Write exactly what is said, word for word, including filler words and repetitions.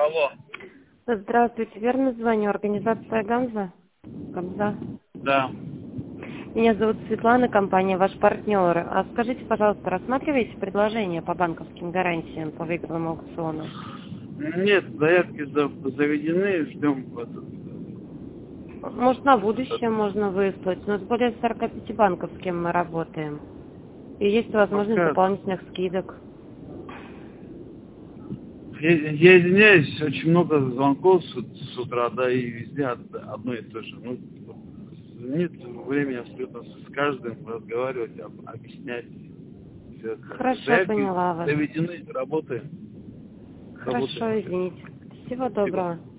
Алло. Здравствуйте, верно звоню. Организация Гамза? Гамза. Да. Меня зовут Светлана, компания «Ваш партнер». А скажите, пожалуйста, рассматриваете предложение по банковским гарантиям по выигранным аукционам? Нет, заявки за- заведены, ждем этот. Может, на будущее можно выслать, но с более сорока пяти банков, с кем мы работаем. И есть возможность Пока. дополнительных скидок. Я, я извиняюсь, очень много звонков с, с утра, да, и везде од- одно и то же. Ну, нет времени абсолютно с каждым разговаривать, об- объяснять все это. Хорошо, Заявки поняла вас. заведены, работаем. Работаем Хорошо, вообще. извините. Всего Спасибо. доброго.